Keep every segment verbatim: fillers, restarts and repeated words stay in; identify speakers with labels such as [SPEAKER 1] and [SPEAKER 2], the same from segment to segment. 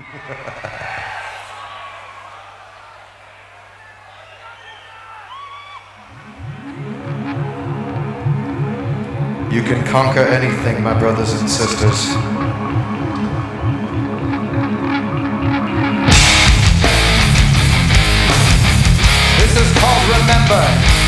[SPEAKER 1] You can conquer anything, my brothers and sisters. This is called Remember.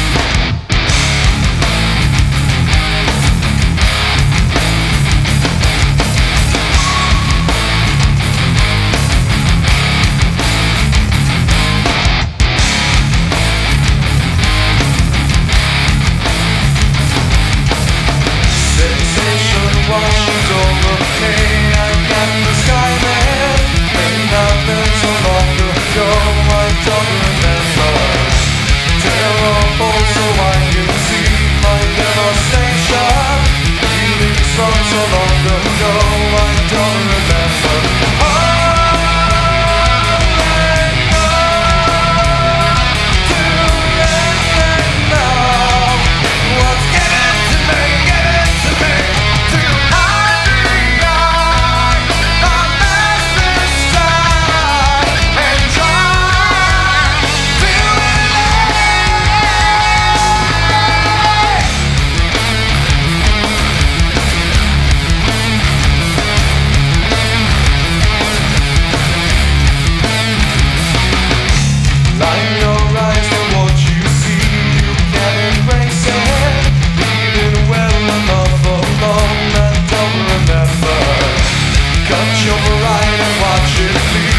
[SPEAKER 2] Washes over me, I got the sky man. May not been so long ago, I don't remember. Terrible, so I can see my devastation. Feelings from so long ago, I don't remember. Oh, your bride and watch it bleed.